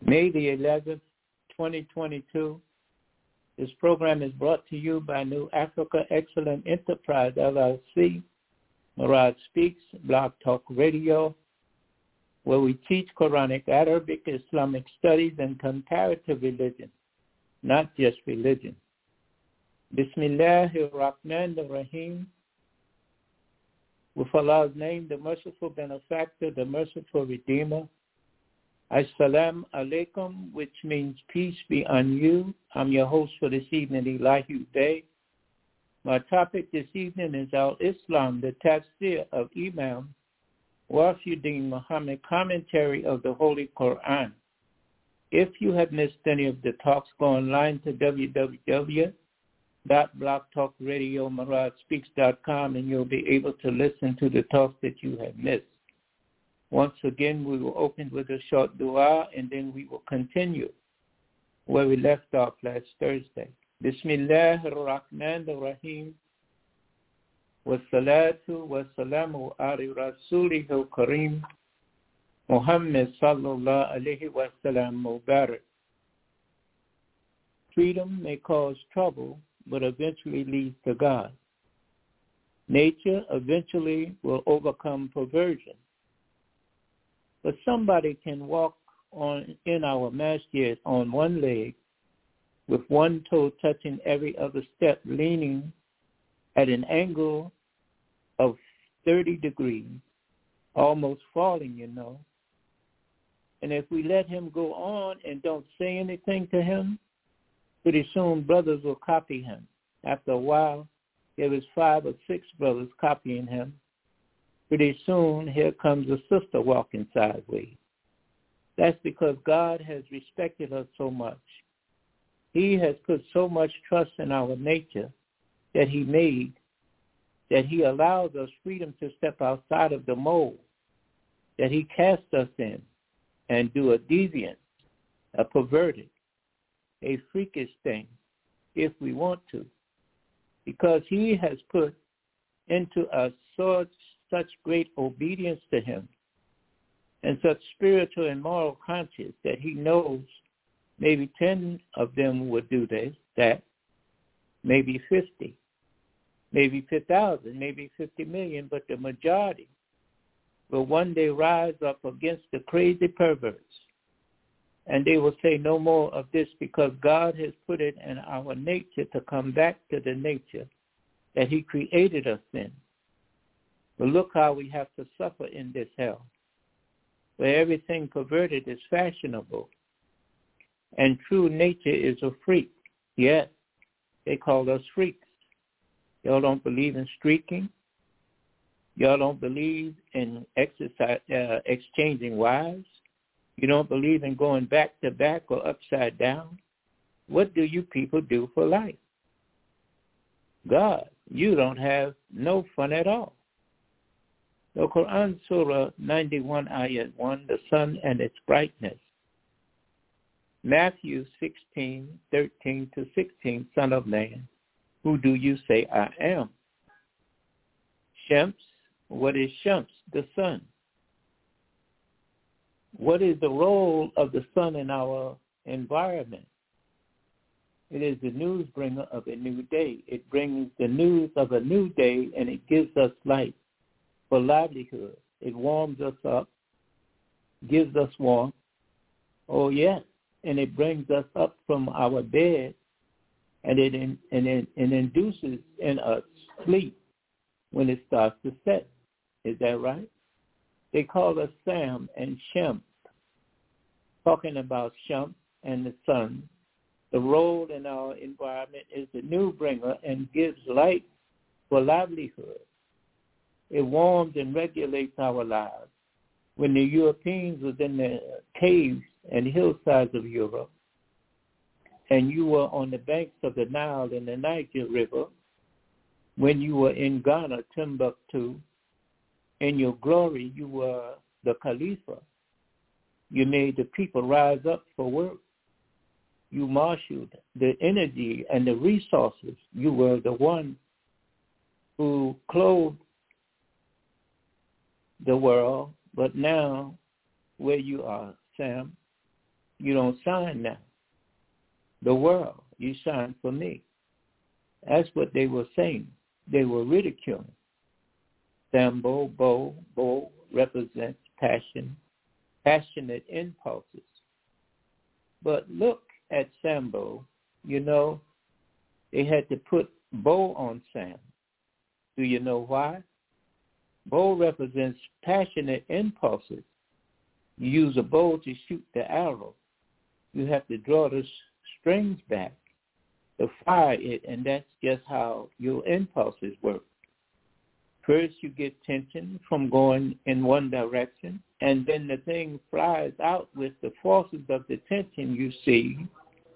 May the 11th, 2022. This program is brought to you by New Africa Excellent Enterprise, LLC, Murad Speaks, Blog Talk Radio, where we teach Quranic, Arabic, Islamic studies, and comparative religion, not just religion. Bismillahir Rahmanir Rahim. With Allah's name, the merciful benefactor, the merciful redeemer. Assalamu alaikum, which means peace be on you. I'm your host for this evening, Elihu Day. My topic this evening is Al-Islam, the tafsir of Imam Wafiuddin Muhammad, commentary of the Holy Quran. If you have missed any of the talks, go online to www.blogtalkradiomuradspeaks.com and you'll be able to listen to the talks that you have missed. Once again, we will open with a short dua and then we will continue where we left off last Thursday. Bismillahir Rahmanir Rahim. Wassalatu wassalamu ala rasulihil kareem Muhammad sallallahu alayhi wa sallam mubarak. Freedom may cause trouble, but eventually leads to God. Nature eventually will overcome perversion. But somebody can walk in our masjid on one leg with one toe touching every other step, leaning at an angle of 30 degrees, almost falling, And if we let him go on and don't say anything to him, pretty soon brothers will copy him. After a while, there was 5 or 6 brothers copying him. Pretty soon, here comes a sister walking sideways. That's because God has respected us so much. He has put so much trust in our nature that he made, that he allows us freedom to step outside of the mold, that he cast us in and do a deviant, a perverted, a freakish thing, if we want to, because he has put into us such great obedience to him and such spiritual and moral conscience that he knows maybe 10 of them would do this, that, maybe 50, maybe 50,000, maybe 50 million, but the majority will one day rise up against the crazy perverts. And they will say no more of this because God has put it in our nature to come back to the nature that he created us in. But look how we have to suffer in this hell, where everything perverted is fashionable, and true nature is a freak. Yes, they call us freaks. Y'all don't believe in streaking. Y'all don't believe in exchanging wives. You don't believe in going back to back or upside down. What do you people do for life? God, you don't have no fun at all. The Quran Surah 91 Ayat 1, the sun and its brightness. Matthew 16:13-16, Son of Man, who do you say I am? Shams, what is Shams? The sun. What is the role of the sun in our environment? It is the news bringer of a new day. It brings the news of a new day, and it gives us light for livelihood. It warms us up, gives us warmth. Oh, yes. And it brings us up from our bed, and it induces in us sleep when it starts to set. Is that right? They call us Sam and Shem. Talking about Shem and the sun, the role in our environment is the new bringer and gives light for livelihood. It warms and regulates our lives. When the Europeans was in the caves and hillsides of Europe, and you were on the banks of the Nile and the Niger River, when you were in Ghana, Timbuktu, in your glory, you were the Khalifa. You made the people rise up for work. You marshaled the energy and the resources. You were the one who clothed the world. But now, where you are, Sam, you don't shine now. The world, you shine for me. That's what they were saying. They were ridiculing. Sambo, bow represents passion, passionate impulses. But look at Sambo, you know, they had to put bow on Sam. Do you know why? Bow represents passionate impulses. You use a bow to shoot the arrow. You have to draw the strings back to fire it, and that's just how your impulses work. First, you get tension from going in one direction, and then the thing flies out with the forces of the tension you see.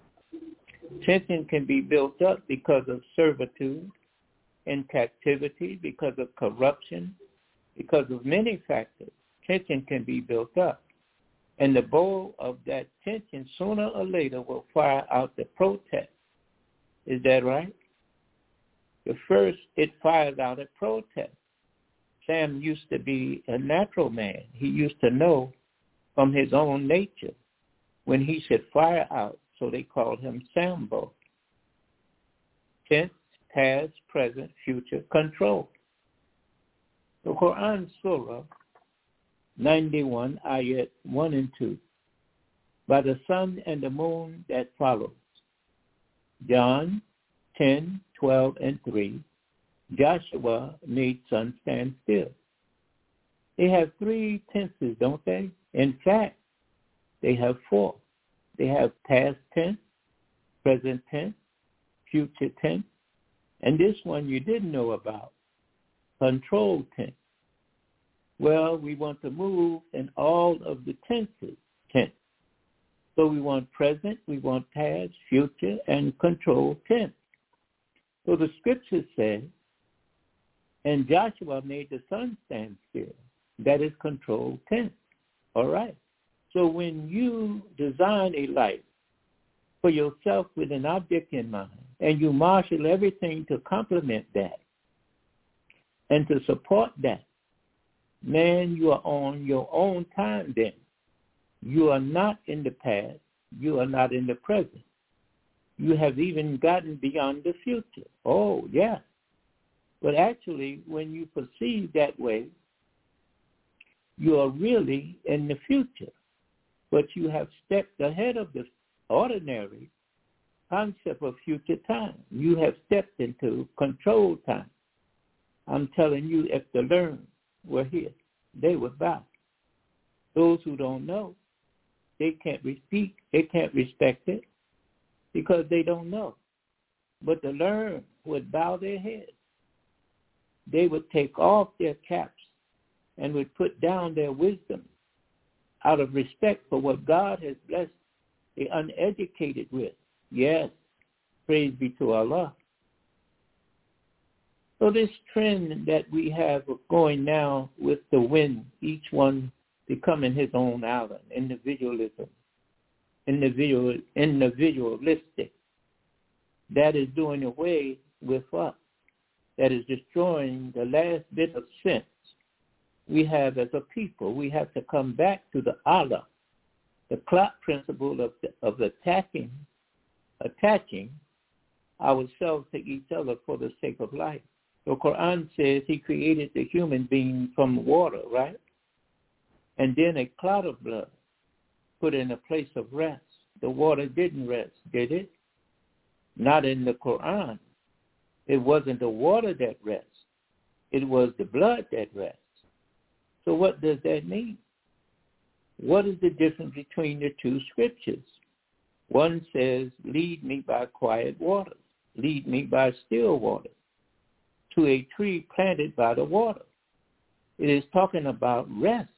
Tension can be built up because of servitude and captivity, because of corruption, because of many factors. Tension can be built up. And the bow of that tension sooner or later will fire out the protest. Is that right? The first, it fires out a protest. Sam used to be a natural man. He used to know from his own nature when he should fire out, so they called him Sambo. Tense, past, present, future, control. The Quran Surah 91, ayat 1 and 2. By the sun and the moon that follows. John 10, 12, and 3. Joshua made sun stand still. They have 3 tenses, don't they? In fact, they have 4. They have past tense, present tense, future tense, and this one you didn't know about, control tense. Well, we want to move in all of the tenses, tense. So we want present, we want past, future, and control tense. So the scripture says, and Joshua made the sun stand still. That is control tense. All right. So when you design a life for yourself with an object in mind, and you marshal everything to complement that and to support that, man, you are on your own time then. You are not in the past. You are not in the present. You have even gotten beyond the future. Oh, yeah. But actually, when you perceive that way, you are really in the future. But you have stepped ahead of the ordinary concept of future time. You have stepped into control time. I'm telling you, if the learned were here, they would bow. Those who don't know, they can't respect it because they don't know. But the learned would bow their heads. They would take off their caps and would put down their wisdom out of respect for what God has blessed the uneducated with. Yes, praise be to Allah. So this trend that we have going now with the wind, each one becoming his own island, individualism, individualistic, that is doing away with us. That is destroying the last bit of sense we have as a people. We have to come back to the Allah, the clock principle of attaching ourselves to each other for the sake of life. The Quran says he created the human being from water, right? And then a cloud of blood put in a place of rest. The water didn't rest, did it? Not in the Quran. It wasn't the water that rests. It was the blood that rests. So what does that mean? What is the difference between the two scriptures? One says, lead me by quiet waters. Lead me by still waters to a tree planted by the water. It is talking about rest,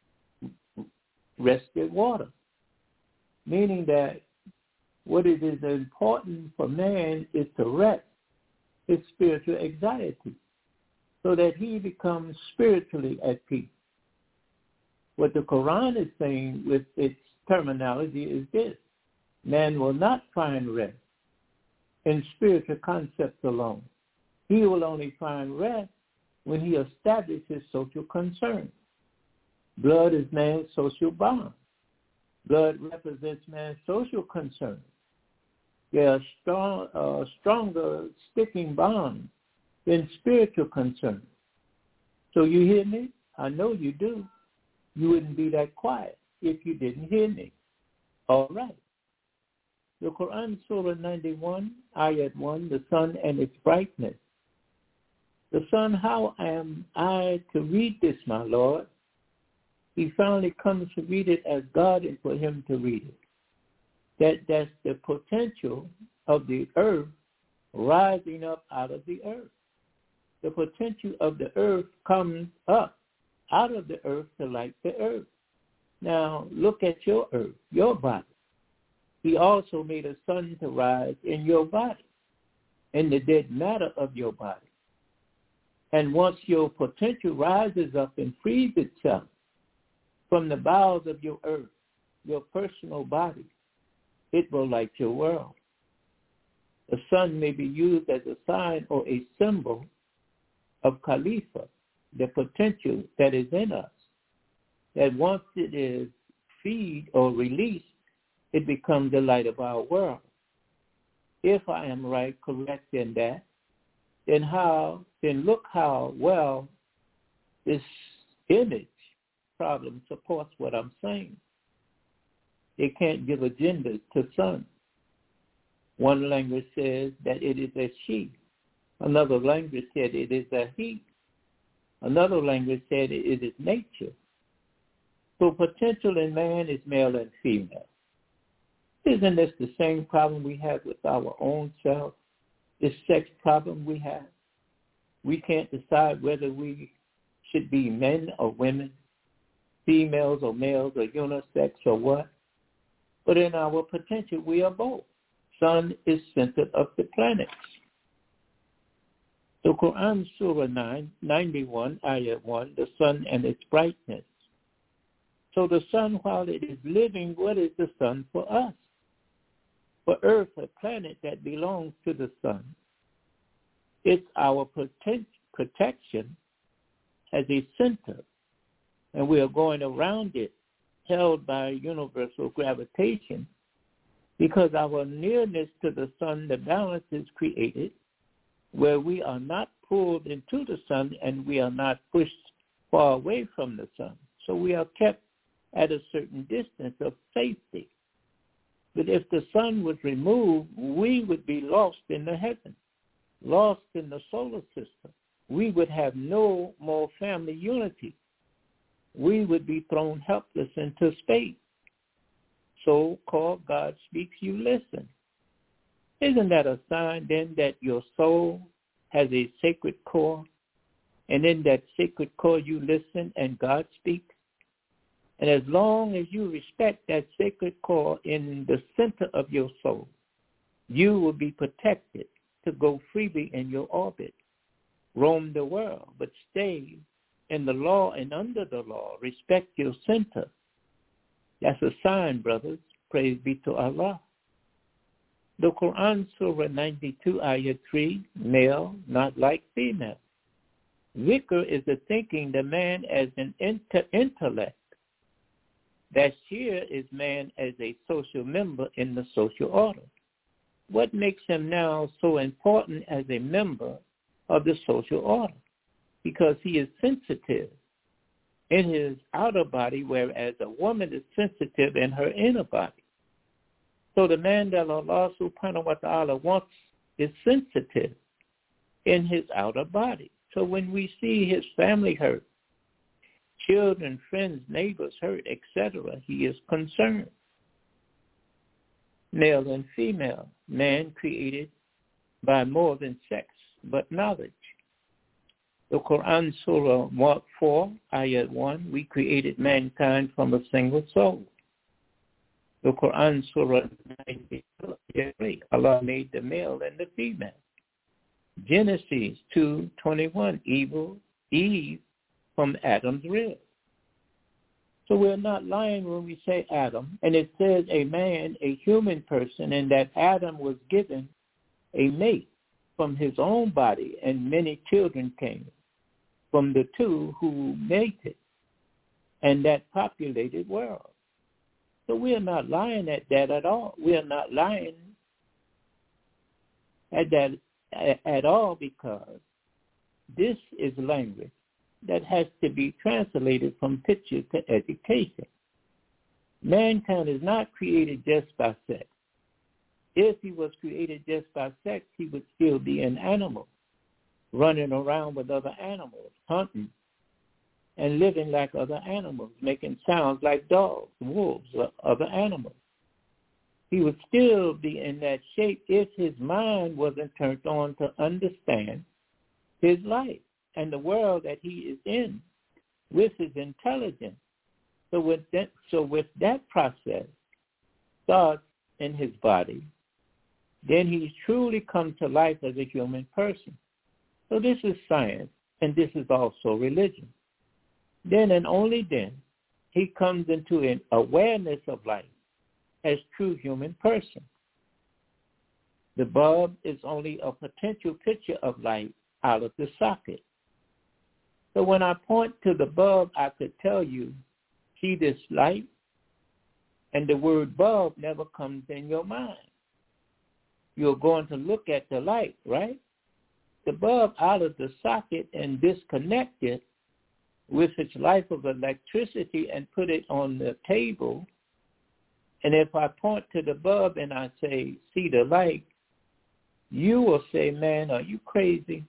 rested water, meaning that what it is important for man is to rest his spiritual anxiety so that he becomes spiritually at peace. What the Quran is saying with its terminology is this: man will not find rest in spiritual concepts alone. He will only find rest when he establishes social concerns. Blood is man's social bond. Blood represents man's social concerns. There are stronger sticking bonds than spiritual concerns. So you hear me? I know you do. You wouldn't be that quiet if you didn't hear me. All right. The Quran, Surah 91, Ayat 1, the sun and its brightness. The sun, how am I to read this, my Lord? He finally comes to read it as God is for him to read it. That's the potential of the earth rising up out of the earth. The potential of the earth comes up out of the earth to light the earth. Now, look at your earth, your body. He also made a sun to rise in your body, in the dead matter of your body. And once your potential rises up and frees itself from the bowels of your earth, your personal body, it will light your world. The sun may be used as a sign or a symbol of Khalifa, the potential that is in us, that once it is freed or released, it becomes the light of our world. If I am correct in that, then look how well this image problem supports what I'm saying. They can't give a gender to sun. One language says that it is a she. Another language said it is a he. Another language said it is nature. So potential in man is male and female. Isn't this the same problem we have with our own self? This sex problem we have? We can't decide whether we should be men or women, females or males or unisex or what. But in our potential, we are both. Sun is center of the planets. The Quran, Surah 91, Ayat 1, the sun and its brightness. So the sun, while it is living, what is the sun for us? For Earth, a planet that belongs to the sun, it's our protection as a center, and we are going around it, held by universal gravitation, because our nearness to the sun, the balance is created, where we are not pulled into the sun and we are not pushed far away from the sun. So we are kept at a certain distance of safety. But if the sun was removed, we would be lost in the heavens, lost in the solar system. We would have no more family unity. We would be thrown helpless into space. So-called God speaks, you listen. Isn't that a sign then that your soul has a sacred core, and in that sacred core you listen and God speaks? And as long as you respect that sacred core in the center of your soul, you will be protected to go freely in your orbit, roam the world, but stay in the law and under the law. Respect your center. That's a sign, brothers. Praise be to Allah. The Quran, Surah 92, Ayat 3, male, not like female. Zikr is the thinking the man as an intellect. That here is man as a social member in the social order. What makes him now so important as a member of the social order? Because he is sensitive in his outer body, whereas a woman is sensitive in her inner body. So the man that Allah subhanahu wa ta'ala wants is sensitive in his outer body. So when we see his family hurt, children, friends, neighbors hurt, etc., he is concerned. Male and female, man created by more than sex, but knowledge. The Quran, Surah 4, Ayat 1, we created mankind from a single soul. The Quran, Surah 93, Allah made the male and the female. Genesis 2:21, Eve from Adam's rib. So we're not lying when we say Adam, and it says a man, a human person, and that Adam was given a mate from his own body, and many children came from the two who mated, and that populated world. So we are not lying at that at all. We are not lying at that at all, because this is language that has to be translated from picture to education. Mankind is not created just by sex. If he was created just by sex, he would still be an animal, running around with other animals, hunting, and living like other animals, making sounds like dogs, wolves, or other animals. He would still be in that shape if his mind wasn't turned on to understand his life and the world that he is in with his intelligence. So with that process starts in his body, then he's truly come to life as a human person. So this is science, and this is also religion. Then and only then, he comes into an awareness of life as true human person. The bulb is only a potential picture of light out of the socket. So when I point to the bulb, I could tell you, see this light? And the word bulb never comes in your mind. You're going to look at the light, right? The bulb out of the socket and disconnect it with its life of electricity and put it on the table. And if I point to the bulb and I say, see the light, you will say, man, are you crazy?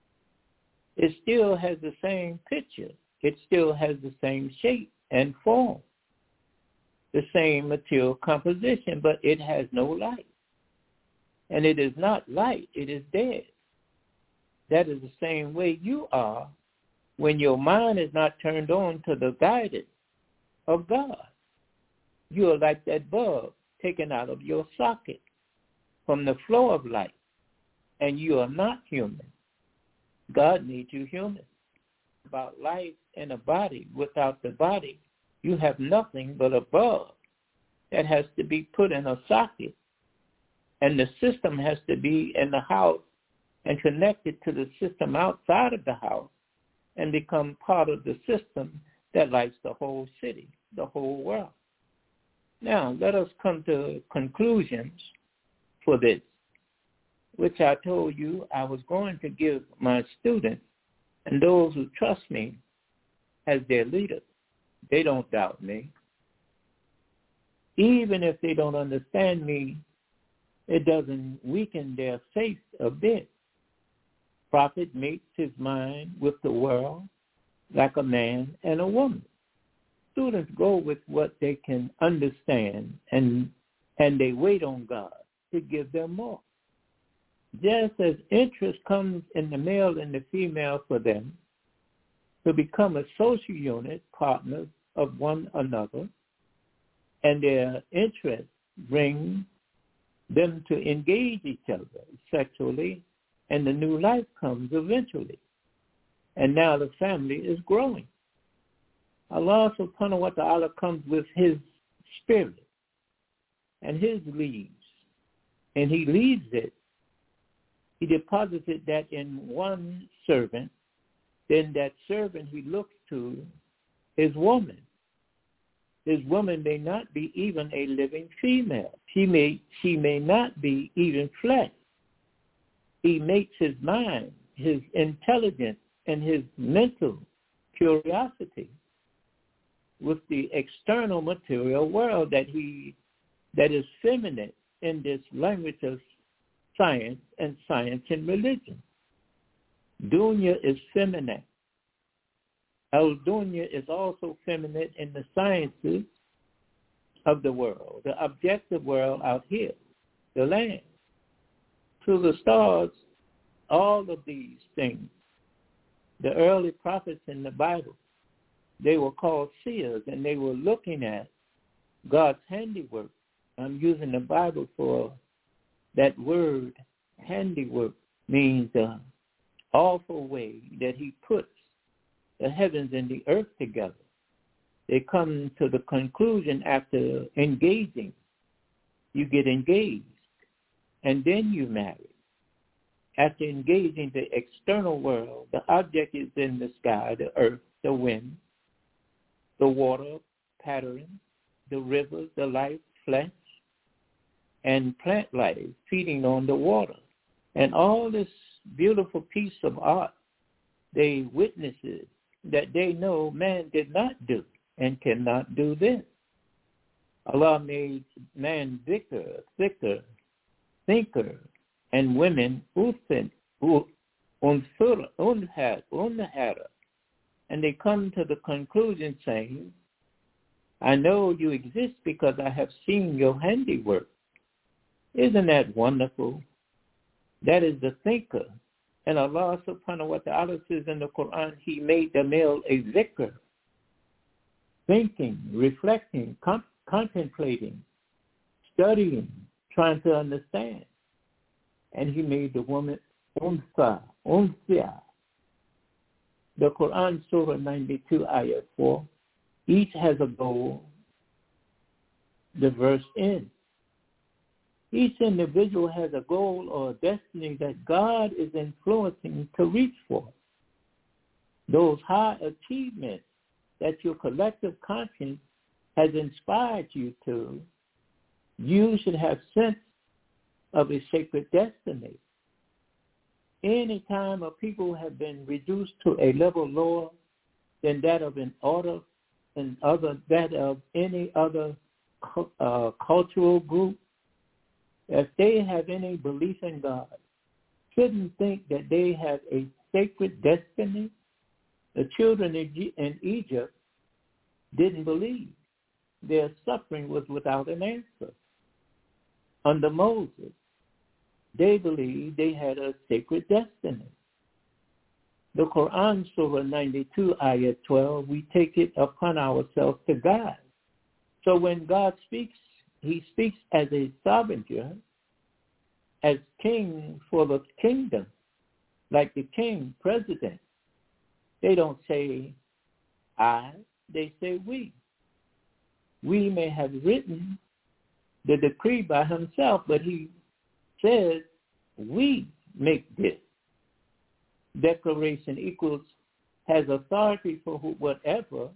It still has the same picture. It still has the same shape and form, the same material composition, but it has no light. And it is not light, it is dead. That is the same way you are when your mind is not turned on to the guidance of God. You are like that bulb taken out of your socket from the flow of light, and you are not human. God made you human. About life in a body, without the body, you have nothing but a bulb that has to be put in a socket, and the system has to be in the house and connected to the system outside of the house and become part of the system that lights the whole city, the whole world. Now, let us come to conclusions for this, which I told you I was going to give my students and those who trust me as their leader. They don't doubt me. Even if they don't understand me, it doesn't weaken their faith a bit. Prophet makes his mind with the world like a man and a woman. Students go with what they can understand, and they wait on God to give them more. Just as interest comes in the male and the female for them to become a social unit, partners of one another, and their interest brings them to engage each other sexually, and the new life comes eventually. And now the family is growing. Allah subhanahu wa ta'ala comes with his spirit and his leaves, and he leads it. He deposited that in one servant. Then that servant he looks to is woman. His woman may not be even a living female. She may not be even flesh. He makes his mind, his intelligence, and his mental curiosity with the external material world that is feminine in this language of science and religion. Dunya is feminine. Al-Dunya is also feminine in the sciences of the world, the objective world out here, the land. To the stars, all of these things. The early prophets in the Bible, they were called seers, and they were looking at God's handiwork. I'm using the Bible for that word. Handiwork means the awful way that he puts the heavens and the earth together. They come to the conclusion after engaging. You get engaged, and then you marry. After engaging the external world, the object is in the sky, the earth, the wind, the water pattern, the rivers, the life, flesh, and plant life feeding on the water. And all this beautiful piece of art, they witnesses that they know man did not do and cannot do this. Allah made man thicker, thinker, and women unhara. And they come to the conclusion saying, I know you exist because I have seen your handiwork. Isn't that wonderful? That is the thinker. And Allah subhanahu wa ta'ala says in the Quran, he made the male a dhikr, thinking, reflecting, contemplating, studying, trying to understand. And he made the woman unsa. The Quran, Surah 92, Ayah 4, each has a goal. The verse ends. Each individual has a goal or a destiny that God is influencing to reach for. Those high achievements that your collective conscience has inspired you to, you should have sense of a sacred destiny. Any time a people have been reduced to a level lower than that of an order and that of any other cultural group, if they have any belief in God, shouldn't think that they have a sacred destiny. The children in Egypt didn't believe. Their suffering was without an answer. Under Moses, they believed they had a sacred destiny. The Quran, Surah 92, Ayah 12, we take it upon ourselves to guide. So when God speaks, he speaks as a sovereign, as king for the kingdom, like the king, president. They don't say I, they say we. We may have written the decree by himself, but he says we make this. Declaration equals has authority for whoever,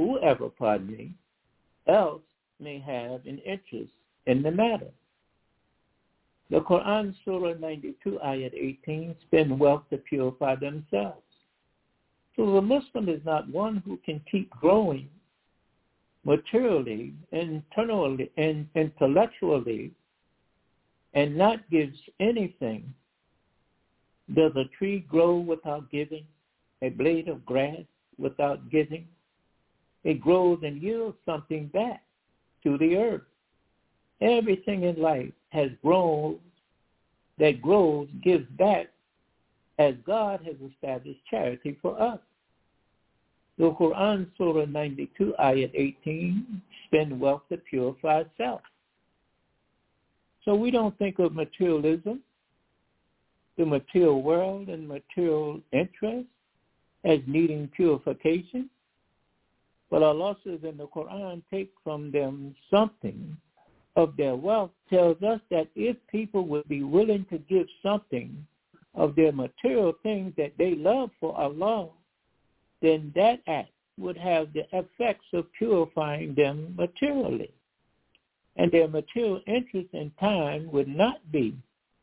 else may have an interest in the matter. The Quran, Surah 92, Ayat 18, spend wealth to purify themselves. So the Muslim is not one who can keep growing materially, internally, and intellectually, and not gives anything. Does a tree grow without giving? A blade of grass without giving? It grows and yields something back to the earth. Everything in life has grown, that grows, gives back, as God has established charity for us. The Quran, Surah 92, Ayat 18, spend wealth to purify self. So we don't think of materialism, the material world and material interest as needing purification. But Allah says in the Quran, take from them something of their wealth, tells us that if people would be willing to give something of their material things that they love for Allah, then that act would have the effects of purifying them materially. And their material interest in time would not be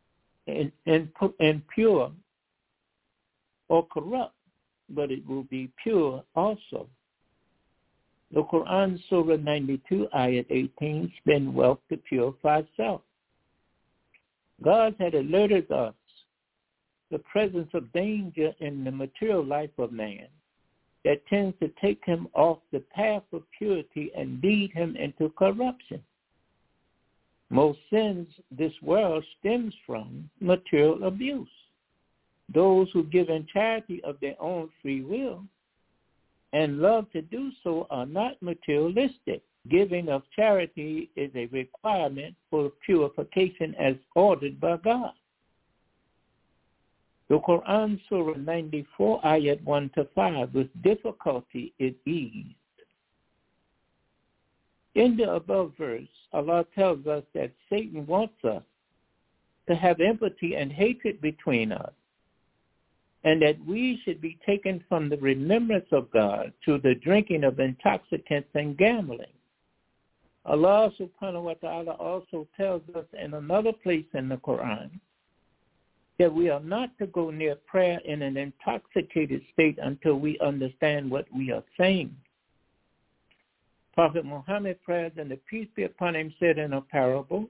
impure or corrupt, but it will be pure also. The Quran, Surah 92, Ayat 18, spend wealth to purify self. God had alerted us the presence of danger in the material life of man that tends to take him off the path of purity and lead him into corruption. Most sins this world stems from material abuse. Those who give in charity of their own free will and love to do so are not materialistic. Giving of charity is a requirement for purification as ordered by God. The Quran, Surah 94, Ayat 1-5, with difficulty is eased. In the above verse, Allah tells us that Satan wants us to have enmity and hatred between us, and that we should be taken from the remembrance of God to the drinking of intoxicants and gambling. Allah subhanahu wa ta'ala also tells us in another place in the Quran that we are not to go near prayer in an intoxicated state until we understand what we are saying. Prophet Muhammad, praise and the peace be upon him, said in a parable,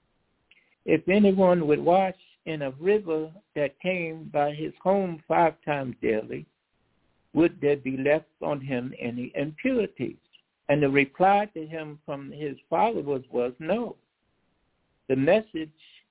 if anyone would wash in a river that came by his home 5 times daily, would there be left on him any impurities? And the reply to him from his followers was no. The message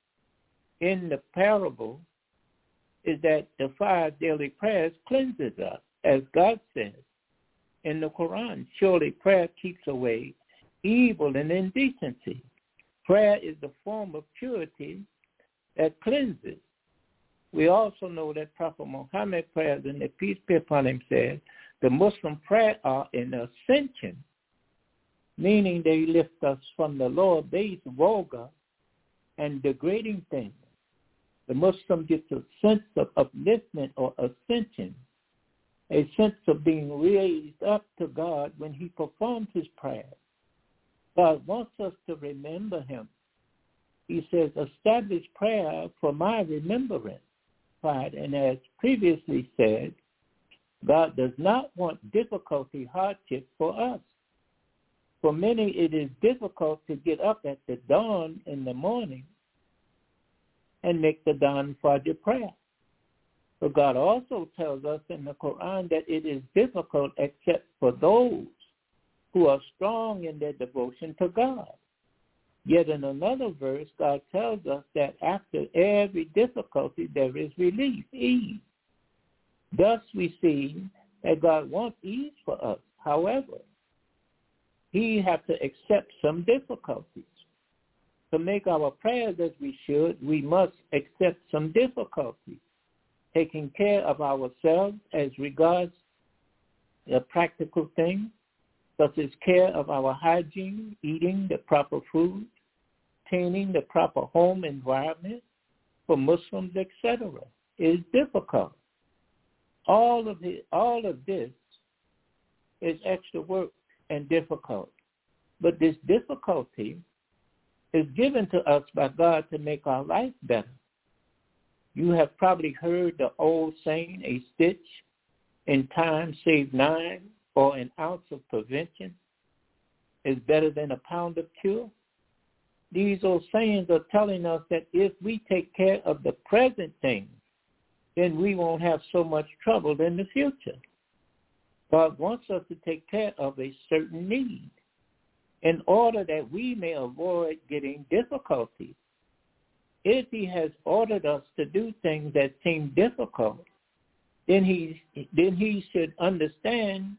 in the parable is that the 5 daily prayers cleanses us, as God says in the Quran. Surely prayer keeps away evil and indecency. Prayer is the form of purity that cleanses. We also know that Prophet Muhammad, prayer and the peace be upon him, said the Muslim prayer are an ascension, meaning they lift us from the lower-based, vulgar, and degrading things. The Muslim gets a sense of upliftment or ascension, a sense of being raised up to God when he performs his prayer. God wants us to remember him. He says, establish prayer for my remembrance. And as previously said, God does not want difficulty, hardship for us. For many, it is difficult to get up at the dawn in the morning and make the dawn Fajr prayer. But God also tells us in the Quran that it is difficult except for those who are strong in their devotion to God. Yet in another verse, God tells us that after every difficulty, there is relief, ease. Thus we see that God wants ease for us. However, he has to accept some difficulties. To make our prayers as we should, we must accept some difficulties. Taking care of ourselves as regards the practical things, such as care of our hygiene, eating the proper food, obtaining the proper home environment for Muslims, etc., is difficult. All of this is extra work and difficult. But this difficulty is given to us by God to make our life better. You have probably heard the old saying, a stitch in time saves 9, or an ounce of prevention is better than a pound of cure. These old sayings are telling us that if we take care of the present things, then we won't have so much trouble in the future. God wants us to take care of a certain need in order that we may avoid getting difficulties. If he has ordered us to do things that seem difficult, then we should understand,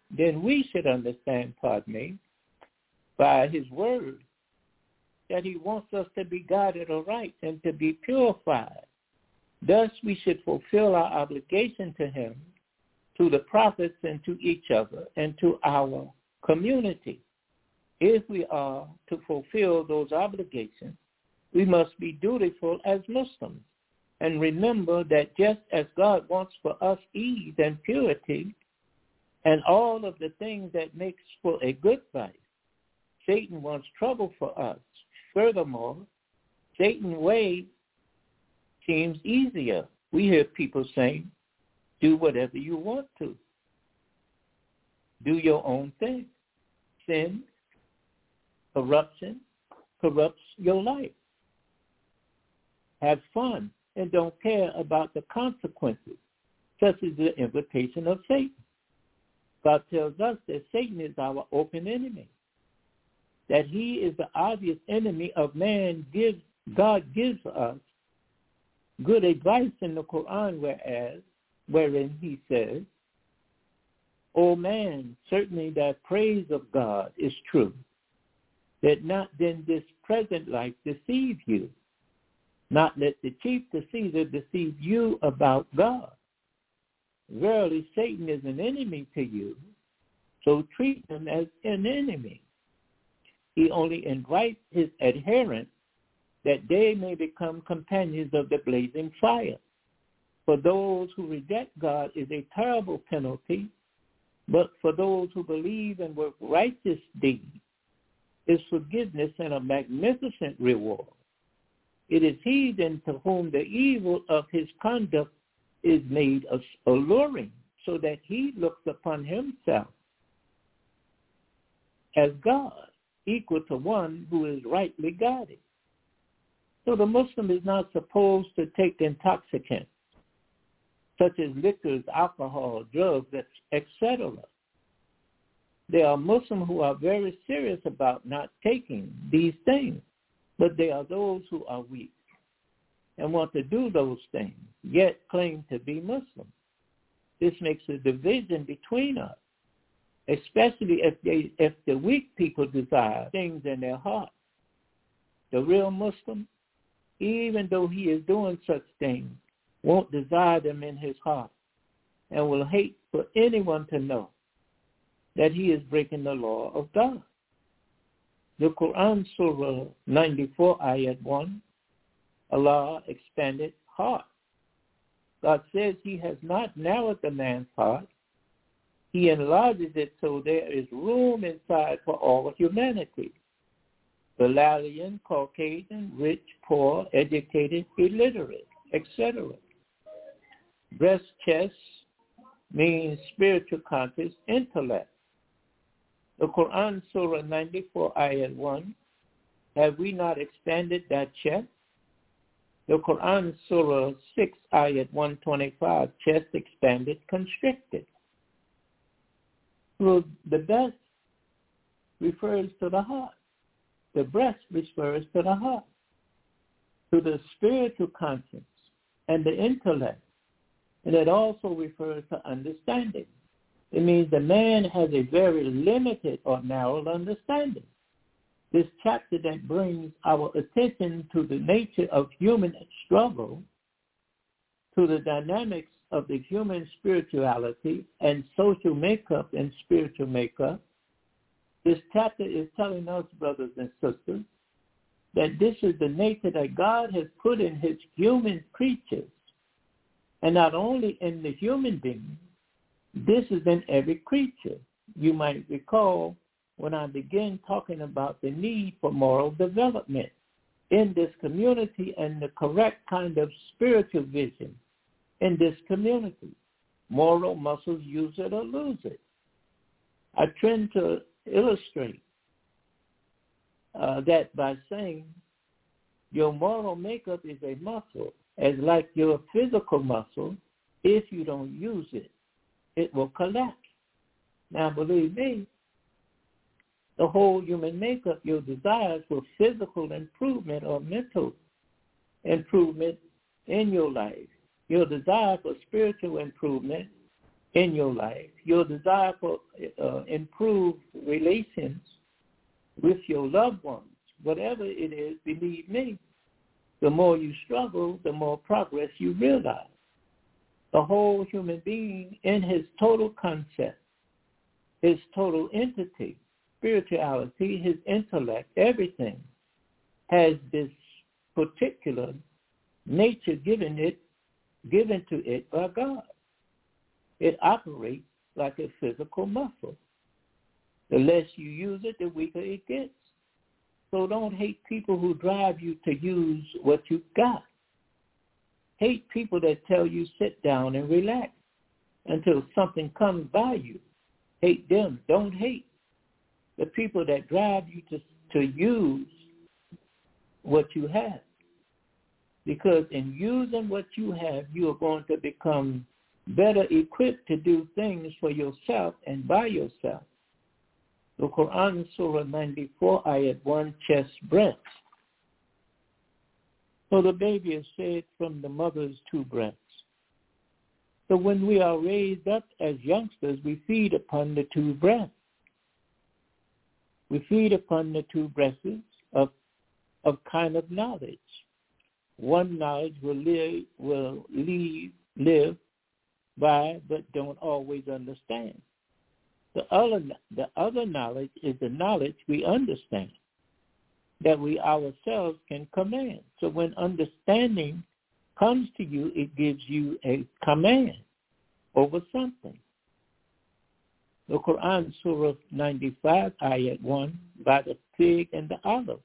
by his word, that he wants us to be guided aright and to be purified. Thus we should fulfill our obligation to him, to the prophets, and to each other, and to our community. If we are to fulfill those obligations, we must be dutiful as Muslims. And remember that just as God wants for us ease and purity and all of the things that makes for a good life, Satan wants trouble for us. Furthermore, Satan's way seems easier. We hear people saying, do whatever you want to. Do your own thing. Sin, corruption, corrupts your life. Have fun and don't care about the consequences, such as the invitation of Satan. God tells us that Satan is our open enemy, that he is the obvious enemy of man. God gives us good advice in the Quran, wherein he says, O man, certainly that praise of God is true, that not then this present life deceive you, not let the chief deceiver deceive you about God. Verily, Satan is an enemy to you, so treat him as an enemy. He only invites his adherents that they may become companions of the blazing fire. For those who reject God is a terrible penalty, but for those who believe and work righteous deeds, is forgiveness and a magnificent reward. It is he then to whom the evil of his conduct is made alluring, so that he looks upon himself as God, equal to one who is rightly guided. So the Muslim is not supposed to take intoxicants, such as liquors, alcohol, drugs, etc. There are Muslims who are very serious about not taking these things, but there are those who are weak and want to do those things, yet claim to be Muslim. This makes a division between us, especially if the weak people desire things in their heart. The real Muslim, even though he is doing such things, won't desire them in his heart and will hate for anyone to know that he is breaking the law of God. The Quran, Surah 94, Ayat 1, Allah expanded heart. God says he has not narrowed the man's heart. He enlarges it so there is room inside for all humanity. Valerian, Caucasian, rich, poor, educated, illiterate, etc. Breast, chest means spiritual conscious intellect. The Quran, Surah 94, Ayat 1, have we not expanded that chest? The Quran, Surah 6, Ayat 125, chest expanded, constricted. So the breast refers to the heart. The breast refers to the heart, to the spiritual conscience and the intellect. And it also refers to understanding. It means the man has a very limited or narrow understanding. This chapter that brings our attention to the nature of human struggle, to the dynamics of the human spirituality and social makeup and spiritual makeup. This chapter is telling us, brothers and sisters, that this is the nature that God has put in his human creatures. And not only in the human being, this is in every creature. You might recall when I began talking about the need for moral development in this community and the correct kind of spiritual vision in this community. Moral muscles use it or lose it. I tend to illustrate that by saying your moral makeup is a muscle, as like your physical muscle, if you don't use it, it will collapse. Now, believe me, the whole human makeup, your desires for physical improvement or mental improvement in your life, your desire for spiritual improvement in your life, your desire for improved relations with your loved ones, whatever it is, believe me, the more you struggle, the more progress you realize. The whole human being in his total concept, his total entity, spirituality, his intellect, everything has this particular nature given to it by God. It operates like a physical muscle. The less you use it, the weaker it gets. So don't hate people who drive you to use what you got. Hate people that tell you sit down and relax until something comes by you. Hate them. Don't hate the people that drive you to use what you have. Because in using what you have, you are going to become better equipped to do things for yourself and by yourself. The Quran, Surah 94, Ayat 1, chest, breast. So the baby is fed from the mother's two breasts. So when we are raised up as youngsters, we feed upon the two breasts. We feed upon the two breasts of kind of knowledge. One knowledge will live by, but don't always understand. The other knowledge is the knowledge we understand, that we ourselves can command. So when understanding comes to you, it gives you a command over something. The Quran, Surah 95, Ayat 1, by the fig and the olive.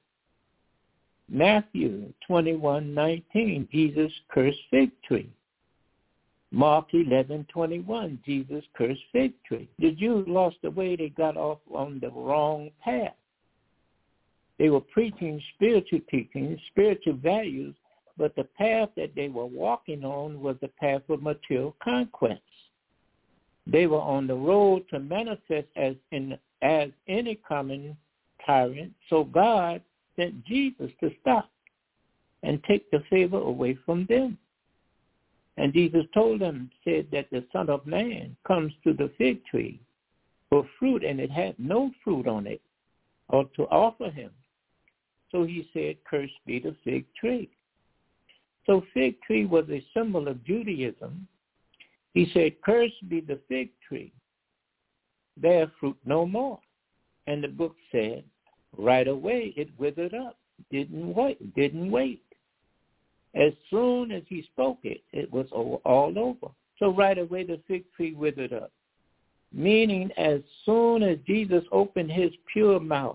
Matthew 21:19, Jesus cursed fig tree. Mark 11:21, Jesus cursed fig tree. The Jews lost the way. They got off on the wrong path. They were preaching spiritual teachings, spiritual values, but the path that they were walking on was the path of material conquest. They were on the road to manifest as any common tyrant, so God sent Jesus to stop and take the favor away from them. And Jesus told them, said that the Son of Man comes to the fig tree for fruit, and it had no fruit on it or to offer him. So he said, cursed be the fig tree. So fig tree was a symbol of Judaism. He said, cursed be the fig tree, bear fruit no more. And the book said, right away it withered up, didn't wait. As soon as he spoke it, it was all over. So right away the fig tree withered up, meaning as soon as Jesus opened his pure mouth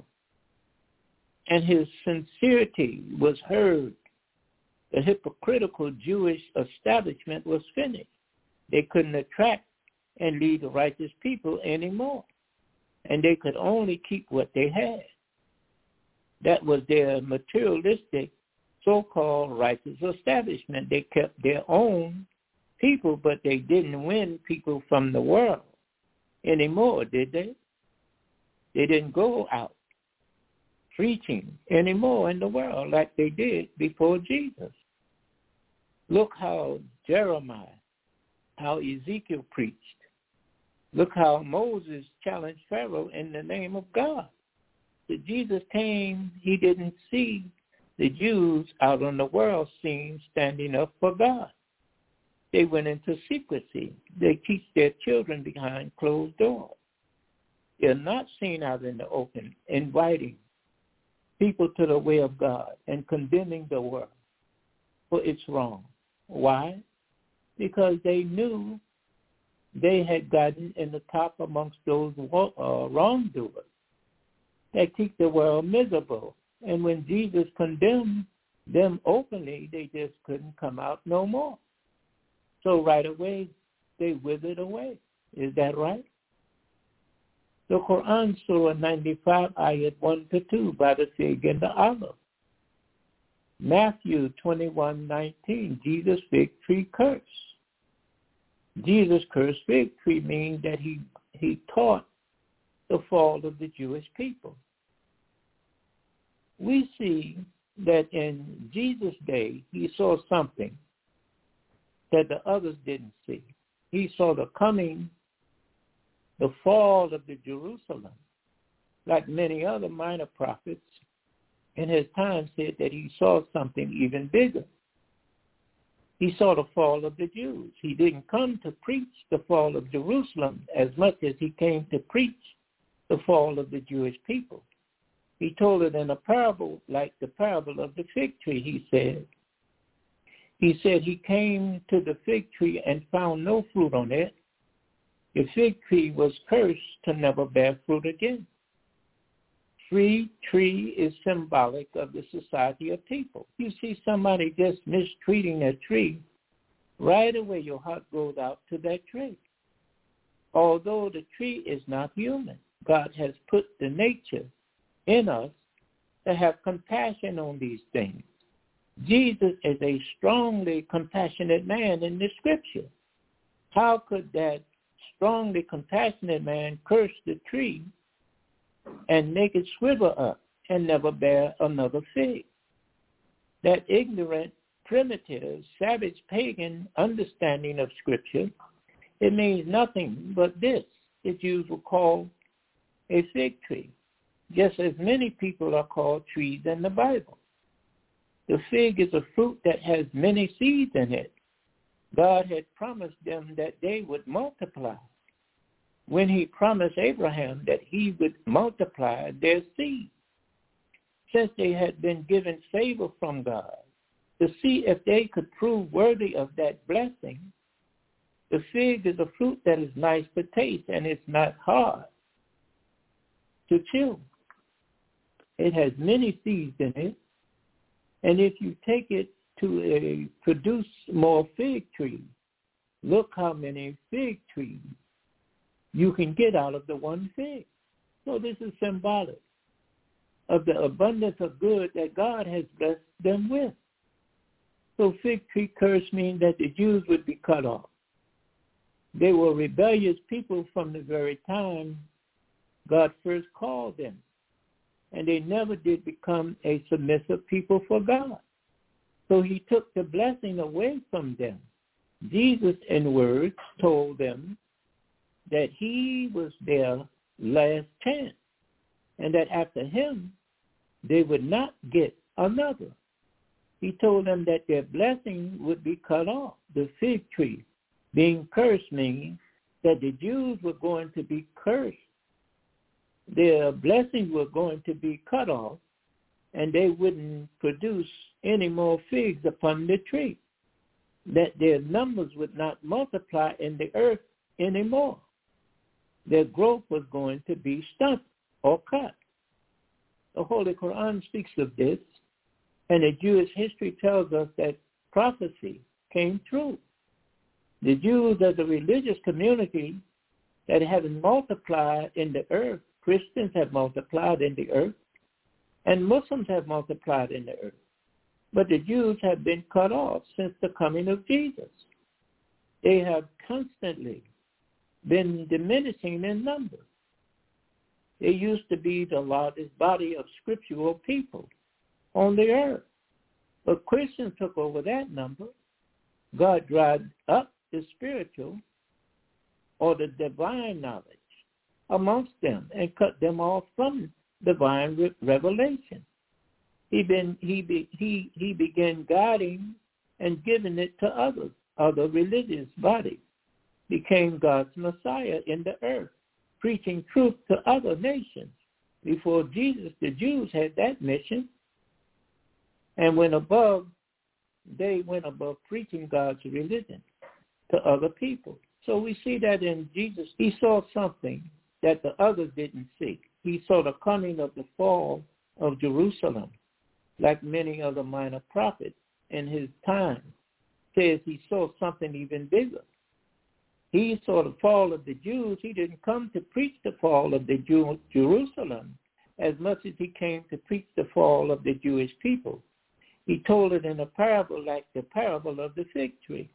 and his sincerity was heard, the hypocritical Jewish establishment was finished. They couldn't attract and lead the righteous people anymore, and they could only keep what they had. That was their materialistic, so-called righteous establishment. They kept their own people, but they didn't win people from the world anymore, did they? They didn't go out preaching anymore in the world like they did before Jesus. Look how Jeremiah, how Ezekiel preached. Look how Moses challenged Pharaoh in the name of God. When Jesus came, he didn't see the Jews out on the world scene standing up for God. They went into secrecy. They teach their children behind closed doors. They're not seen out in the open, inviting people to the way of God and condemning the world for its wrong. Why? Because they knew they had gotten in the top amongst those wrongdoers that keep the world miserable. And when Jesus condemned them openly, they just couldn't come out no more. So right away, they withered away. Is that right? The Quran, Surah 95, Ayat 1-2, by the fig and the olive. Matthew 21:19, Jesus fig tree curse. Jesus cursed fig tree means that he taught the fall of the Jewish people. We see that in Jesus' day, he saw something that the others didn't see. He saw the fall of the Jerusalem. Like many other minor prophets in his time said that he saw something even bigger. He saw the fall of the Jews. He didn't come to preach the fall of Jerusalem as much as he came to preach the fall of the Jewish people. He told it in a parable, like the parable of the fig tree, he said. He said he came to the fig tree and found no fruit on it. The fig tree was cursed to never bear fruit again. Tree is symbolic of the society of people. You see somebody just mistreating a tree, right away your heart goes out to that tree. Although the tree is not human, God has put the nature in us to have compassion on these things. Jesus is a strongly compassionate man in the scripture. How could that strongly compassionate man curse the tree and make it shrivel up and never bear another fig? That ignorant, primitive, savage, pagan understanding of scripture, it means nothing but this. The Jews will call a fig tree, just as many people are called trees in the Bible. The fig is a fruit that has many seeds in it. God had promised them that they would multiply. When he promised Abraham that he would multiply their seed, since they had been given favor from God, to see if they could prove worthy of that blessing. The fig is a fruit that is nice to taste and it's not hard to chew. It has many seeds in it. And if you take it to produce more fig trees, look how many fig trees you can get out of the one fig. So this is symbolic of the abundance of good that God has blessed them with. So fig tree curse means that the Jews would be cut off. They were rebellious people from the very time God first called them. And they never did become a submissive people for God. So he took the blessing away from them. Jesus, in words, told them that he was their last chance and that after him, they would not get another. He told them that their blessing would be cut off. The fig tree being cursed means that the Jews were going to be cursed. Their blessings were going to be cut off, and they wouldn't produce any more figs upon the tree, that their numbers would not multiply in the earth anymore. Their growth was going to be stunted or cut. The Holy Quran speaks of this, and the Jewish history tells us that prophecy came true. The Jews as a religious community that have multiplied in the earth, Christians have multiplied in the earth, and Muslims have multiplied in the earth. But the Jews have been cut off since the coming of Jesus. They have constantly been diminishing in number. They used to be the largest body of scriptural people on the earth. But Christians took over that number. God dried up the spiritual or the divine knowledge amongst them and cut them off from divine revelation. He began guiding and giving it to others. Other religious bodies became God's Messiah in the earth, preaching truth to other nations. Before Jesus, the Jews had that mission and they went above preaching God's religion to other people. So we see that in Jesus, he saw something that the others didn't see. He saw the coming of the fall of Jerusalem, like many other minor prophets in his time. Says he saw something even bigger. He saw the fall of the Jews. He didn't come to preach the fall of the Jerusalem as much as he came to preach the fall of the Jewish people. He told it in a parable like the parable of the fig tree.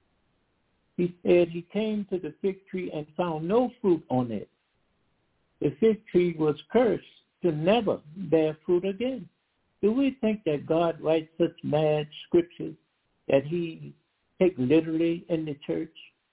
He said he came to the fig tree and found no fruit on it. The fig tree was cursed to never bear fruit again. Do we think that God writes such mad scriptures that he takes literally in the church?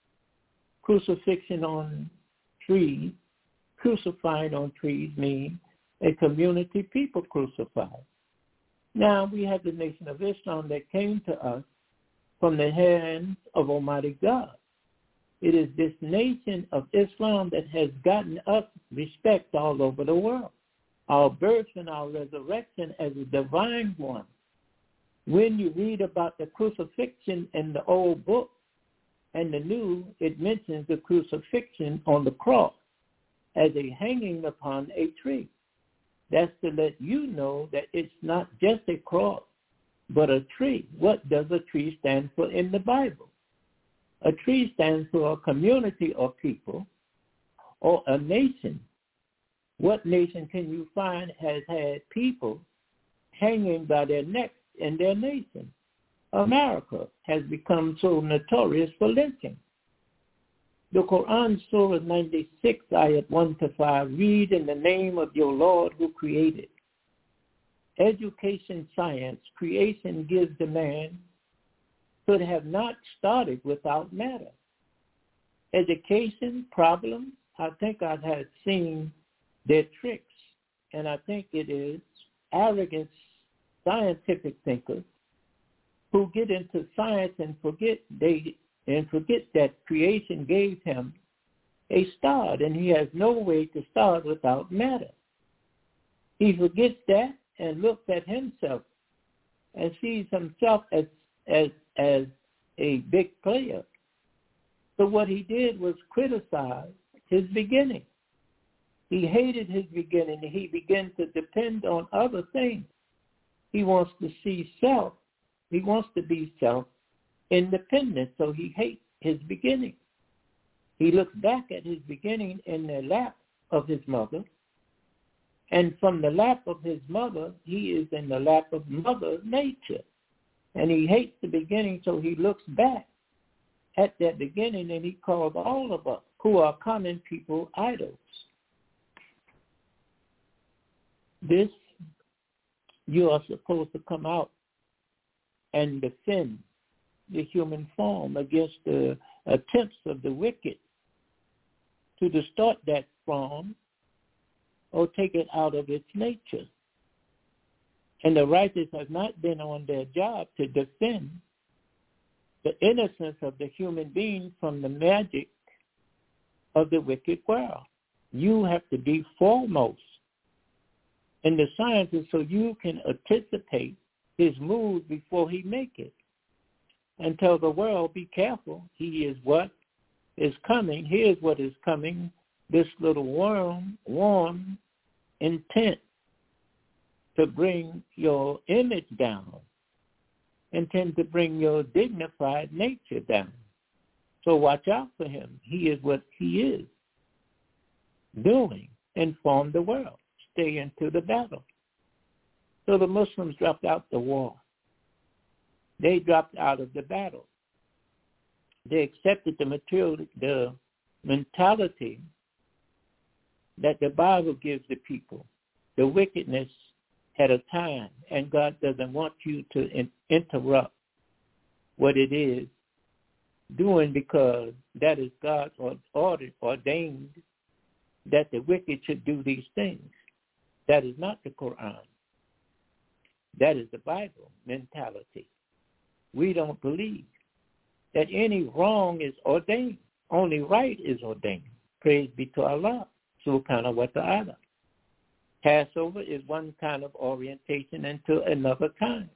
Crucifixion on trees, crucified on trees mean a community people crucified. Now we have the Nation of Islam that came to us from the hands of Almighty God. It is this Nation of Islam that has gotten us respect all over the world. Our birth and our resurrection as a divine one. When you read about the crucifixion in the old book and the new, it mentions the crucifixion on the cross as a hanging upon a tree. That's to let you know that it's not just a cross, but a tree. What does a tree stand for in the Bible? A tree stands for a community of people or a nation. What nation can you find has had people hanging by their necks in their nation? America has become so notorious for lynching. The Quran, Surah 96, ayat 1-5, read in the name of your Lord who created. Education, science, creation gives the man could have not started without matter. Education, problems, I think I had seen their tricks, and I think it is arrogant scientific thinkers who get into science and forget that creation gave him a start, and he has no way to start without matter. He forgets that and looks at himself and sees himself as a big player. So what he did was criticize his beginning. He hated his beginning. He began to depend on other things. He wants to see self. He wants to be self-independent, so he hates his beginning. He looks back at his beginning in the lap of his mother, and from the lap of his mother, he is in the lap of Mother Nature. And he hates the beginning, so he looks back at that beginning, and he calls all of us who are common people idols. This, you are supposed to come out and defend the human form against the attempts of the wicked to distort that form or take it out of its nature. And the righteous have not been on their job to defend the innocence of the human being from the magic of the wicked world. You have to be foremost in the sciences so you can anticipate his moves before he make it. And tell the world, be careful, he is what is coming. Here's what is coming. This little warm intent to bring your image down, intend to bring your dignified nature down. So watch out for him. He is what he is doing. Inform the world. Stay into the battle. So the Muslims dropped out the war. They dropped out of the battle. They accepted the mentality that the Bible gives the people. The wickedness had a time, and God doesn't want you to interrupt what it is doing, because that is God's ordained that the wicked should do these things. That is not the Quran. That is the Bible mentality. We don't believe that any wrong is ordained. Only right is ordained. Praise be to Allah, subhanahu wa ta'ala. Passover is one kind of orientation into another kind.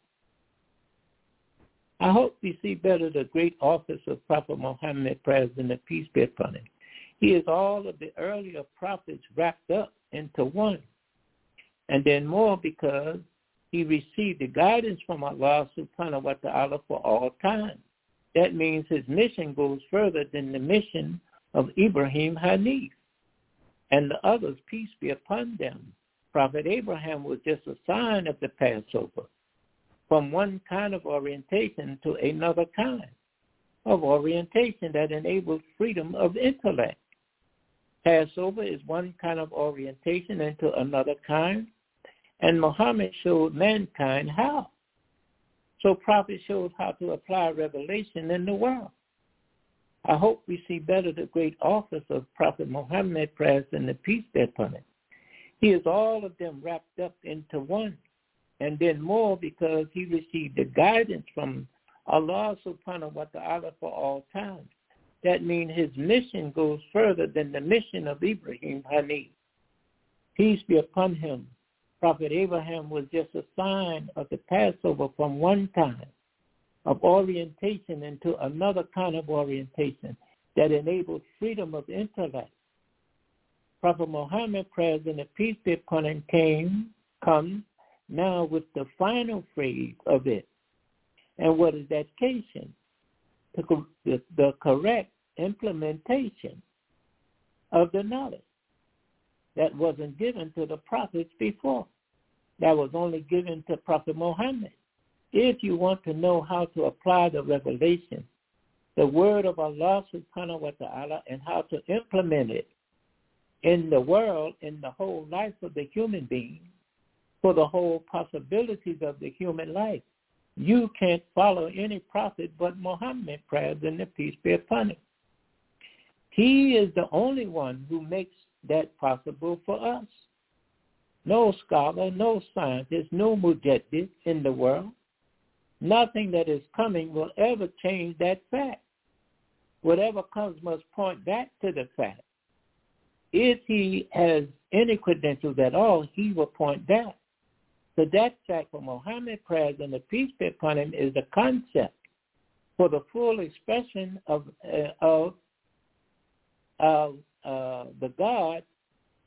I hope we see better the great office of Prophet Muhammad, praise and peace be upon him. He is all of the earlier prophets wrapped up into one. And then more, because he received the guidance from Allah subhanahu wa ta'ala for all time. That means his mission goes further than the mission of Ibrahim Hanif and the others, peace be upon them. Prophet Abraham was just a sign of the Passover, from one kind of orientation to another kind of orientation that enables freedom of intellect. Passover is one kind of orientation into another kind, and Muhammad showed mankind how. So Prophet showed how to apply revelation in the world. I hope we see better the great office of Prophet Muhammad, praise and the peace be upon him. He is all of them wrapped up into one, and then more, because he received the guidance from Allah subhanahu wa ta'ala for all time. That means his mission goes further than the mission of Ibrahim Hanif. Peace be upon him. Prophet Abraham was just a sign of the Passover from one kind of orientation into another kind of orientation that enabled freedom of intellect. Prophet Muhammad, praise and peace be upon him, comes now with the final phrase of it. And what is that occasion? The correct implementation of the knowledge that wasn't given to the prophets before. That was only given to Prophet Muhammad. If you want to know how to apply the revelation, the word of Allah subhanahu wa ta'ala, and how to implement it in the world, in the whole life of the human being, for the whole possibilities of the human life, you can't follow any prophet but Muhammad, praise and the peace be upon him. He is the only one who makes that possible for us. No scholar, no scientist, no mujaddid in the world, nothing that is coming will ever change that fact. Whatever comes must point back to the fact. If he has any credentials at all, he will point back. So that fact for Muhammad, praise and the peace be upon him, is the concept for the full expression of the God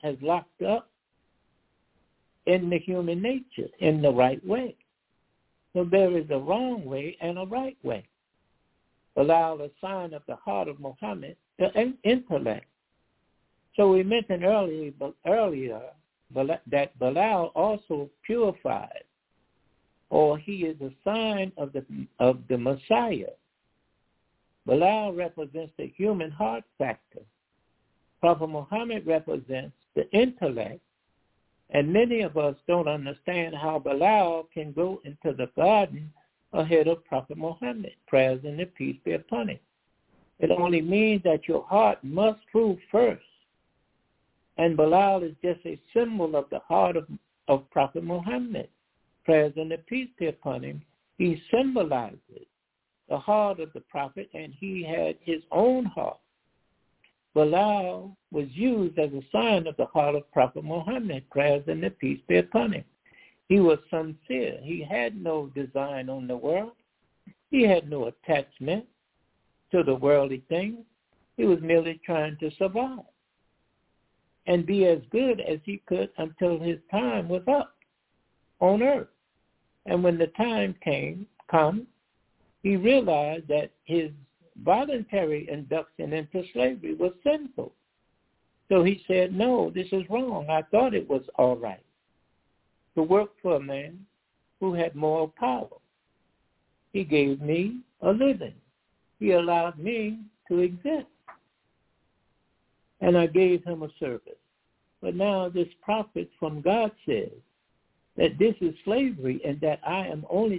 has locked up in the human nature in the right way. So there is a wrong way and a right way. Bilal, the sign of the heart of Muhammad, the intellect. So we mentioned earlier that Bilal also purified, or he is a sign of the Messiah. Bilal represents the human heart factor. Prophet Muhammad represents the intellect, and many of us don't understand how Bilal can go into the garden ahead of Prophet Muhammad, prayers and the peace be upon him. It only means that your heart must prove first. And Bilal is just a symbol of the heart of Prophet Muhammad, prayers and the peace be upon him. He symbolizes the heart of the Prophet, and he had his own heart. Bilal was used as a sign of the heart of Prophet Muhammad, prayers and the peace be upon him. He was sincere. He had no design on the world. He had no attachment to the worldly things. He was merely trying to survive and be as good as he could until his time was up on earth. And when the time come, he realized that his voluntary induction into slavery was sinful. So he said, no, this is wrong. I thought it was all right to work for a man who had moral power. He gave me a living. He allowed me to exist. And I gave him a service. But now this prophet from God says that this is slavery and that I am only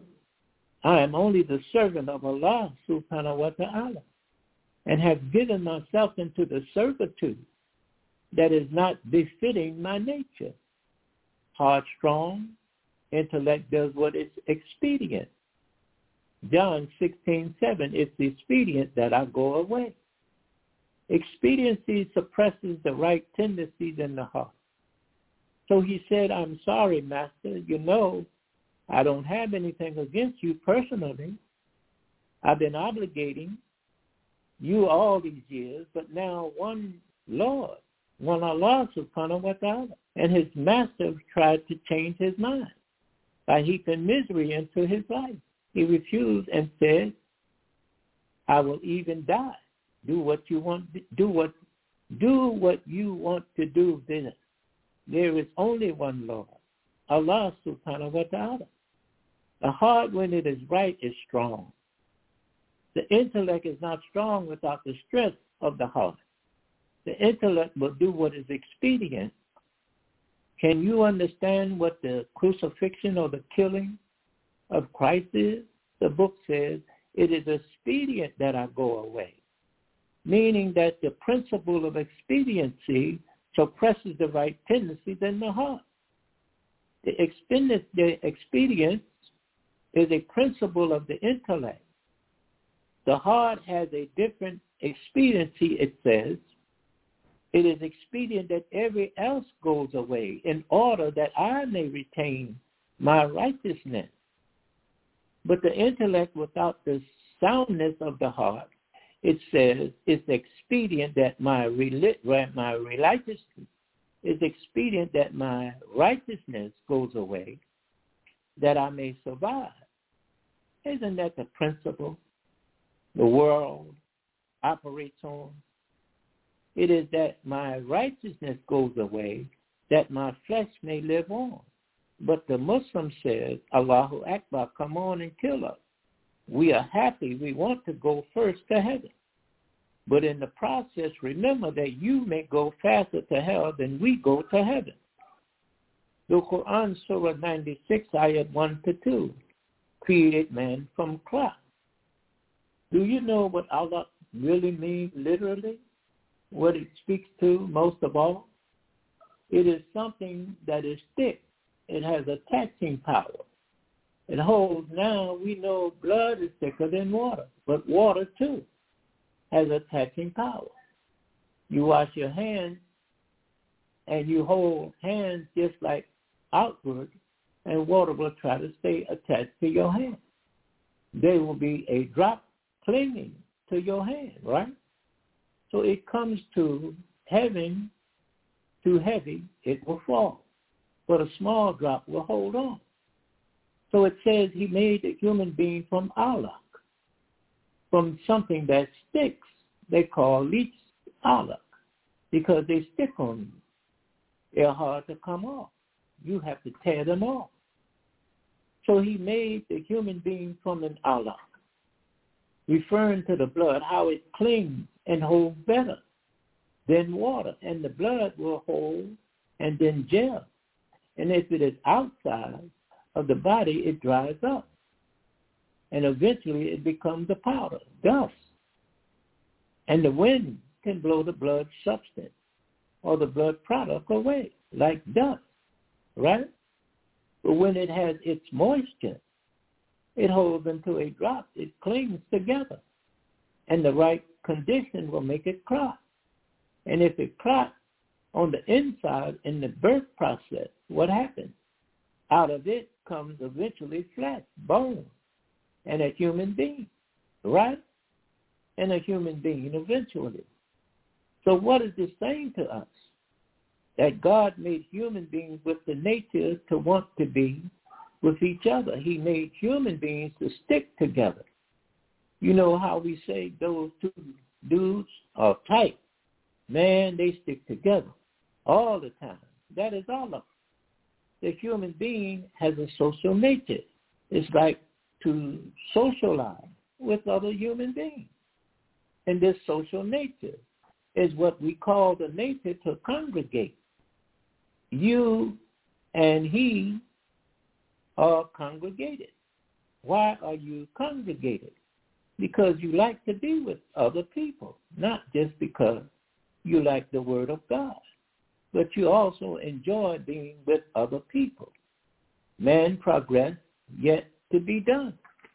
the servant of Allah subhanahu wa ta'ala, and have given myself into the servitude that is not befitting my nature. Heart strong, intellect does what is expedient. John 16:7, it's expedient that I go away. Expediency suppresses the right tendencies in the heart. So he said, I'm sorry, Master, you know, I don't have anything against you personally. I've been obligating you all these years, but now one Lord, one Allah subhanahu wa ta'ala, and his master tried to change his mind by heaping misery into his life. He refused and said, I will even die. Do what you want. Do what you want to do. Then there is only one Lord, Allah subhanahu wa ta'ala. The heart, when it is right, is strong. The intellect is not strong without the strength of the heart. The intellect will do what is expedient. Can you understand what the crucifixion or the killing of Christ is? The book says, it is expedient that I go away, meaning that the principle of expediency suppresses the right tendencies in the heart. The expedience is a principle of the intellect. The heart has a different expediency, it says. It is expedient that every else goes away in order that I may retain my righteousness. But the intellect without the soundness of the heart, it says, it's expedient that my righteousness is expedient that my righteousness goes away, that I may survive. Isn't that the principle the world operates on? It is that my righteousness goes away, that my flesh may live on. But the Muslim says, Allahu Akbar, come on and kill us. We are happy. We want to go first to heaven. But in the process, remember that you may go faster to hell than we go to heaven. The Quran, Surah 96, Ayat 1-2, created man from cloth. Do you know what Allah really means literally? What it speaks to most of all? It is something that is thick. It has attaching power. It holds, now we know blood is thicker than water, but water too has attaching power. You wash your hands and you hold hands just like outward, and water will try to stay attached to your hand. There will be a drop clinging to your hand, right? So it comes to heaven too heavy, it will fall. But a small drop will hold on. So it says he made a human being from alak, from something that sticks. They call leech alak because they stick on you. They're hard to come off. You have to tear them off. So he made the human being from an alak, referring to the blood, how it clings and holds better than water. And the blood will hold and then gel. And if it is outside of the body, it dries up. And eventually it becomes a powder, dust. And the wind can blow the blood substance or the blood product away like dust, right? But when it has its moisture, it holds into a drop. It clings together. And the right condition will make it clot. And if it clots on the inside in the birth process, what happens? Out of it comes eventually flesh, bone, and a human being, right? And a human being eventually. So what is this saying to us? That God made human beings with the nature to want to be with each other. He made human beings to stick together. You know how we say those two dudes are tight. Man, they stick together all the time. That is all of them. The human being has a social nature. It's like to socialize with other human beings. And this social nature is what we call the nature to congregate. You and he are congregated. Why are you congregated? Because you like to be with other people, not just because you like the Word of God, but you also enjoy being with other people. Man progress yet to be done.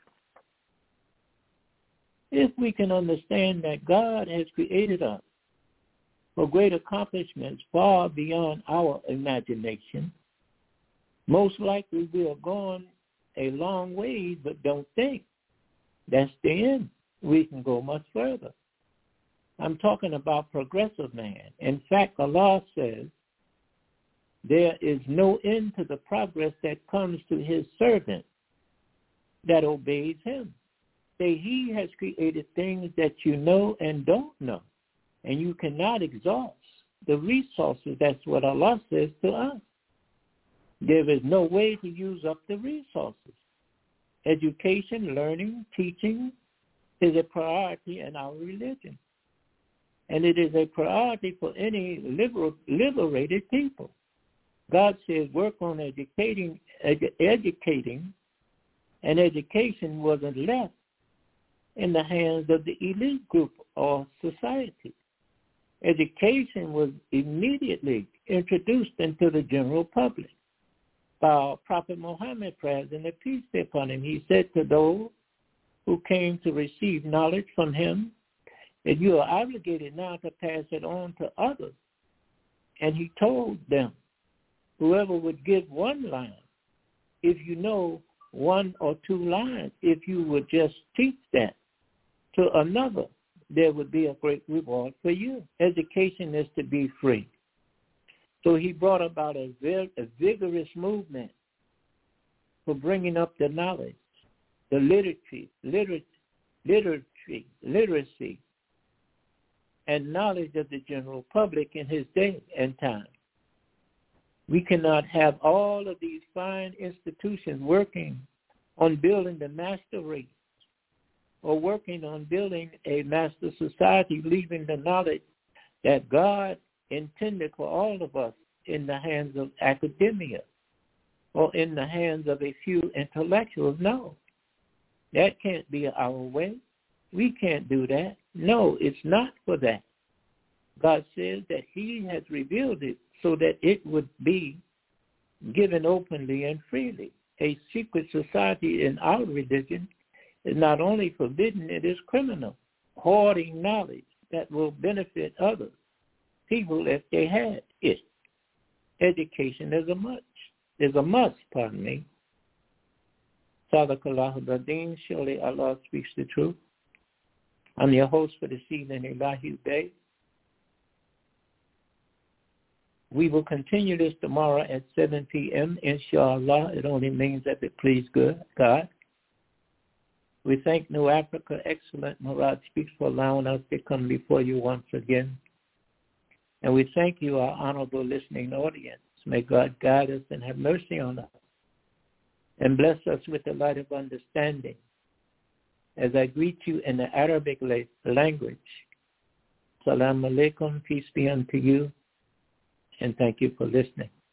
If we can understand that God has created us for great accomplishments far beyond our imagination, most likely we are going a long way, but don't think that's the end. We can go much further. I'm talking about progressive man. In fact, Allah says there is no end to the progress that comes to his servant that obeys him. Say he has created things that you know and don't know, and you cannot exhaust the resources. That's what Allah says to us. There is no way to use up the resources. Education, learning, teaching is a priority in our religion. And it is a priority for any liberated people. God says work on educating, and education wasn't left in the hands of the elite group or society. Education was immediately introduced into the general public by our Prophet Muhammad, praise and peace be upon him. He said to those who came to receive knowledge from him that you are obligated now to pass it on to others. And he told them, whoever would give one line, if you know one or two lines, if you would just teach that to another, there would be a great reward for you. Education is to be free. So he brought about a vigorous movement for bringing up the knowledge, the literacy, and knowledge of the general public in his day and time. We cannot have all of these fine institutions working on building the master race or working on building a master society, leaving the knowledge that God intended for all of us in the hands of academia or in the hands of a few intellectuals. No, that can't be our way. We can't do that. No, it's not for that. God says that he has revealed it so that it would be given openly and freely. A secret society in our religion is not only forbidden, it is criminal. Hoarding knowledge that will benefit other people if they had it. Education is a must, pardon me. Sadaqallahu al-Azim, surely Allah speaks the truth. I'm your host for this evening, Ilahi Bay. We will continue this tomorrow at 7 p.m., inshallah. It only means that it please God. We thank New Africa Excellent Murad Speaks for allowing us to come before you once again. And we thank you, our honorable listening audience. May God guide us and have mercy on us and bless us with the light of understanding. As I greet you in the Arabic language, Salam alaikum, peace be unto you, and thank you for listening.